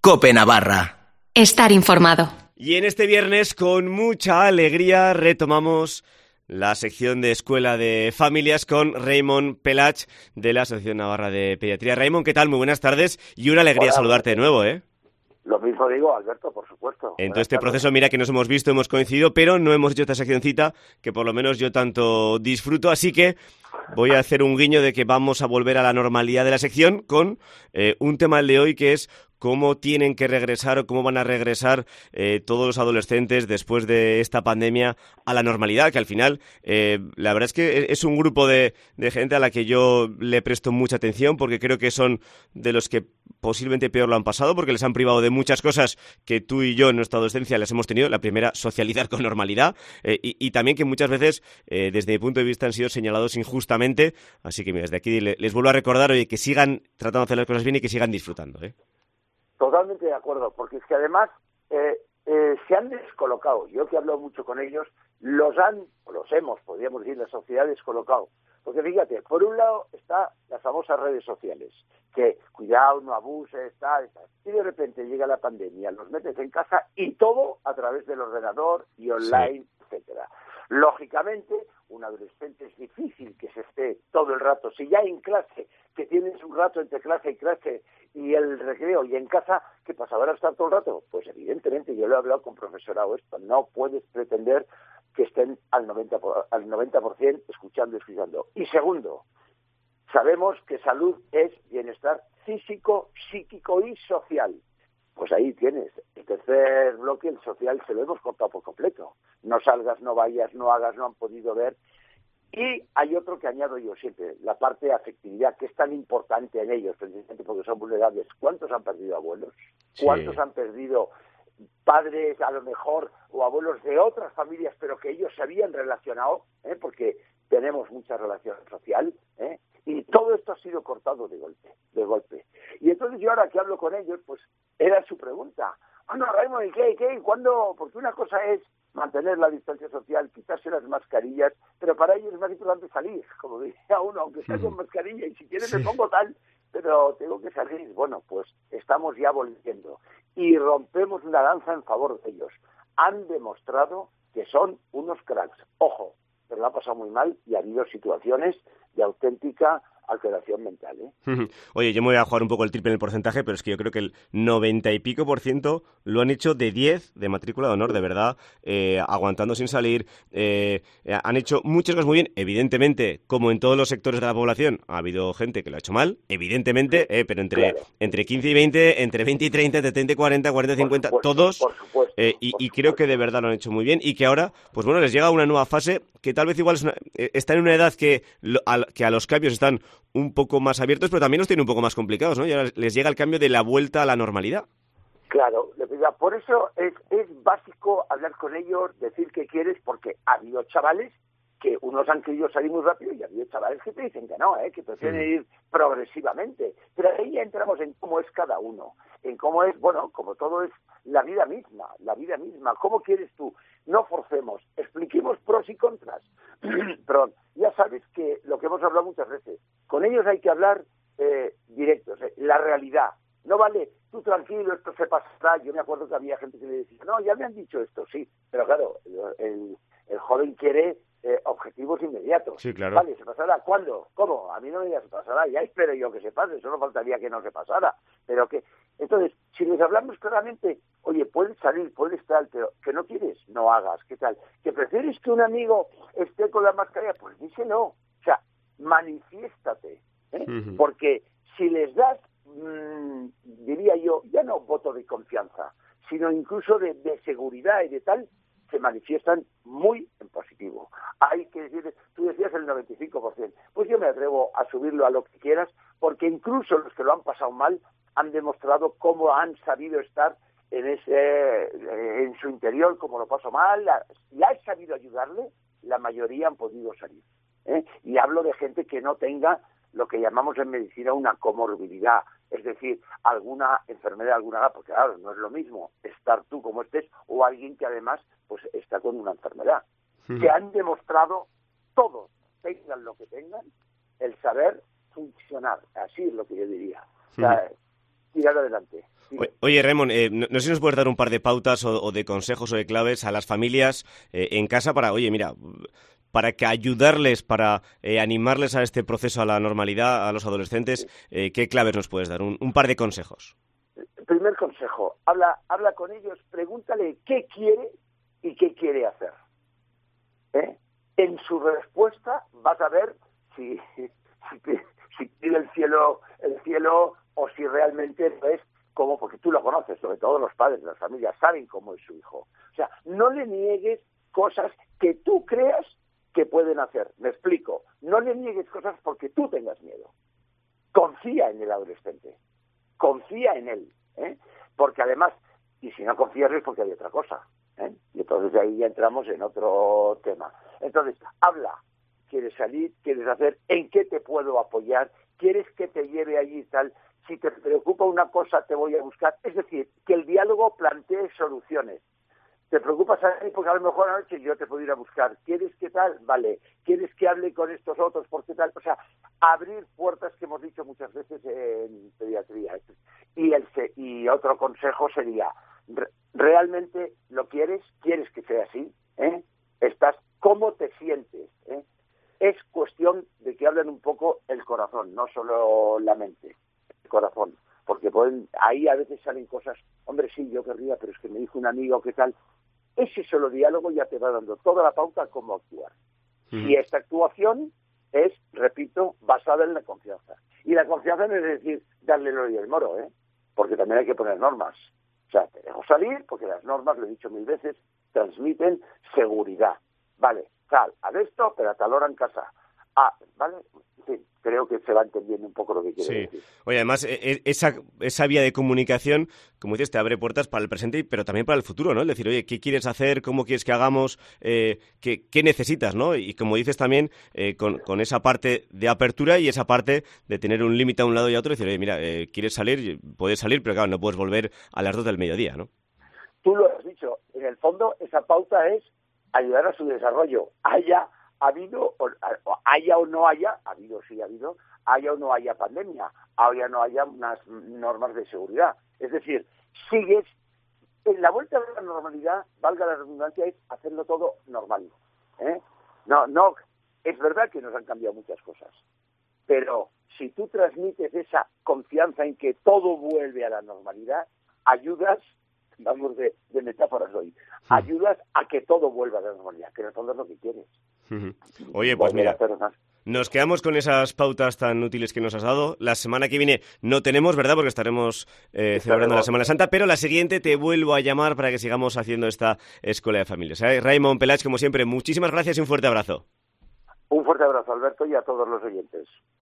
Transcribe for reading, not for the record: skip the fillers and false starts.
COPE Navarra. Estar informado. Y en este viernes, con mucha alegría, retomamos la sección de Escuela de Familias con Raimon Pelach de la Asociación Navarra de Pediatría. Raimon, ¿qué tal? Muy buenas tardes y una alegría saludarte de nuevo, ¿eh? Lo mismo digo, Alberto, por supuesto. En todo este proceso, mira que nos hemos visto, hemos coincidido, pero no hemos hecho esta seccioncita que por lo menos yo tanto disfruto, así que voy a hacer un guiño de que vamos a volver a la normalidad de la sección con un tema el de hoy que es cómo tienen que regresar o cómo van a regresar todos los adolescentes después de esta pandemia a la normalidad, que al final la verdad es que es un grupo de gente a la que yo le presto mucha atención porque creo que son de los que posiblemente peor lo han pasado porque les han privado de muchas cosas que tú y yo en nuestra adolescencia les hemos tenido. La primera, socializar con normalidad y también que muchas veces desde mi punto de vista han sido señalados injustamente, así que mira, desde aquí les vuelvo a recordar, oye, que sigan tratando de hacer las cosas bien y que sigan disfrutando, ¿eh? Totalmente de acuerdo, porque es que además se han descolocado. Yo que hablo mucho con ellos, los hemos, podríamos decir, la sociedad descolocado. Porque fíjate, por un lado está las famosas redes sociales, que cuidado, no abuses, tal. Y de repente llega la pandemia, los metes en casa y todo a través del ordenador y online, sí, etcétera. Lógicamente, un adolescente es difícil que se esté todo el rato. Si ya en clase, que tienes un rato entre clase y clase y el recreo, y en casa, ¿qué pasa? ¿Van a estar todo el rato? Pues evidentemente, yo lo he hablado con profesorado esto, no puedes pretender que estén al 90% escuchando y escuchando. Y segundo, sabemos que salud es bienestar físico, psíquico y social. Pues ahí tienes. El tercer bloque, el social, se lo hemos cortado por completo. No salgas, no vayas, no hagas, no han podido ver. Y hay otro que añado yo siempre, la parte de afectividad, que es tan importante en ellos, precisamente porque son vulnerables. ¿Cuántos han perdido abuelos? ¿Cuántos Sí. han perdido padres, a lo mejor, o abuelos de otras familias, pero que ellos se habían relacionado, porque tenemos mucha relación social, y todo esto ha sido cortado de golpe. Y entonces yo ahora que hablo con ellos, pues era su pregunta. Bueno, Raimon, ¿y qué? ¿Cuándo? Porque una cosa es mantener la distancia social, quitarse las mascarillas, pero para ellos es más importante salir, como decía uno, aunque sea con mascarilla, y si quieres me pongo tal, pero tengo que salir. Bueno, pues estamos ya volviendo y rompemos una lanza en favor de ellos. Han demostrado que son unos cracks. Ojo, pero lo ha pasado muy mal y ha habido situaciones de auténtica alteración mental, ¿eh? Oye, yo me voy a jugar un poco el triple en el porcentaje, pero es que yo creo que el 90 y pico % lo han hecho de 10 de matrícula de honor, de verdad, aguantando sin salir. Han hecho muchas cosas muy bien, evidentemente, como en todos los sectores de la población, ha habido gente que lo ha hecho mal, evidentemente, pero entre 15 y 20, entre 20 y 30, entre 30 y 40, 40 y 50, todos, por supuesto. Y creo que de verdad lo han hecho muy bien y que ahora, pues bueno, les llega una nueva fase que tal vez igual están en una edad que a los cambios están un poco más abiertos, pero también los tiene un poco más complicados, ¿no? Y ahora les llega el cambio de la vuelta a la normalidad. Claro, por eso es básico hablar con ellos, decir qué quieres, porque ha habido chavales que unos han querido salir muy rápido y ha habido chavales que te dicen que no, que prefieren ir progresivamente. Pero ahí ya entramos en cómo es cada uno, en cómo es, bueno, como todo es la vida misma. ¿Cómo quieres tú? No forcemos, expliquemos pros y contras. Perdón, ya sabes que lo que hemos hablado muchas veces, con ellos hay que hablar directos, la realidad. No vale, tú tranquilo, esto se pasará. Yo me acuerdo que había gente que le decía, no, ya me han dicho esto, sí. Pero claro, el joven quiere objetivos inmediatos. Sí, claro. Vale, ¿se pasará? ¿Cuándo? ¿Cómo? A mí no me digas se pasará, ya espero yo que se pase, solo faltaría que no se pasara. Pero que, entonces, si les hablamos claramente, oye, puedes salir, puedes estar, pero que no quieres, no hagas, ¿qué tal? ¿Que prefieres que un amigo esté con la mascarilla? Pues díselo, o sea, manifiéstate, porque si les das, diría yo, ya no voto de confianza, sino incluso de seguridad y de tal, se manifiestan muy en positivo. Hay que decir, tú decías el 95%, pues yo me atrevo a subirlo a lo que quieras, porque incluso los que lo han pasado mal han demostrado cómo han sabido estar en su interior, cómo lo pasó mal, y has sabido ayudarle, la mayoría han podido salir. Y hablo de gente que no tenga lo que llamamos en medicina una comorbilidad, es decir, alguna enfermedad, porque claro, no es lo mismo estar tú como estés o alguien que además pues está con una enfermedad. Que han demostrado todos, tengan lo que tengan, el saber funcionar, así es lo que yo diría. O sea, tirar adelante. Oye, Raymond, no sé si nos puedes dar un par de pautas o de consejos o de claves a las familias en casa para, oye, mira, para que ayudarles, para animarles a este proceso a la normalidad a los adolescentes. ¿Qué claves nos puedes dar? Un par de consejos. Primer consejo, habla con ellos, pregúntale qué quiere y qué quiere hacer. En su respuesta vas a ver si quiere el cielo o si realmente no es como, porque tú lo conoces, sobre todo los padres de las familias saben cómo es su hijo. O sea, no le niegues cosas que tú creas que pueden hacer. Me explico, no le niegues cosas porque tú tengas miedo. Confía en el adolescente, confía en él, porque además, y si no confías es porque hay otra cosa, y entonces de ahí ya entramos en otro tema. Entonces, habla, ¿quieres salir? ¿Quieres hacer? ¿En qué te puedo apoyar? ¿Quieres que te lleve allí y tal? Si te preocupa una cosa, te voy a buscar. Es decir, que el diálogo plantee soluciones. ¿Te preocupas a mí? Porque a lo mejor anoche yo te puedo ir a buscar. ¿Quieres que tal? Vale. ¿Quieres que hable con estos otros? ¿Por qué tal? O sea, abrir puertas que hemos dicho muchas veces en pediatría. Y otro consejo sería, ¿realmente lo quieres? ¿Quieres que sea así? ¿Cómo te sientes? Es cuestión de que hablen un poco el corazón, no solo la mente, el corazón. Porque ahí a veces salen cosas, hombre, sí, yo querría, pero es que me dijo un amigo que tal. Ese solo diálogo ya te va dando toda la pauta a cómo actuar. Y esta actuación es, repito, basada en la confianza. Y la confianza no es decir, darle el oro y el moro, porque también hay que poner normas. O sea, te dejo salir, porque las normas, lo he dicho 1000 veces, transmiten seguridad. Vale, tal, haz esto, pero a tal hora en casa. ¿Vale? Sí, creo que se va entendiendo un poco lo que quiere decir. Oye, además, esa vía de comunicación, como dices, te abre puertas para el presente, pero también para el futuro, ¿no? Es decir, oye, ¿qué quieres hacer? ¿Cómo quieres que hagamos? ¿Qué necesitas, no? Y como dices también, con esa parte de apertura y esa parte de tener un límite a un lado y a otro, decir, oye, mira, ¿quieres salir? Puedes salir, pero claro, no puedes volver a las 2 del mediodía, ¿no? Tú lo has dicho, en el fondo esa pauta es ayudar a su desarrollo, haya o no haya, haya o no haya pandemia, haya o no haya unas normas de seguridad. Es decir, sigues, en la vuelta a la normalidad, valga la redundancia, es hacerlo todo normal. No, es verdad que nos han cambiado muchas cosas, pero si tú transmites esa confianza en que todo vuelve a la normalidad, ayudas, vamos de metáforas hoy, ayudas a que todo vuelva a la normalidad, que en el fondo es lo que quieres. Oye, pues mira, nos quedamos con esas pautas tan útiles que nos has dado. La semana que viene no tenemos, ¿verdad? Porque estaremos celebrando la Semana Santa, pero la siguiente te vuelvo a llamar para que sigamos haciendo esta escuela de familias. Raymond Pelach, como siempre, muchísimas gracias y un fuerte abrazo. Un fuerte abrazo, Alberto, y a todos los oyentes.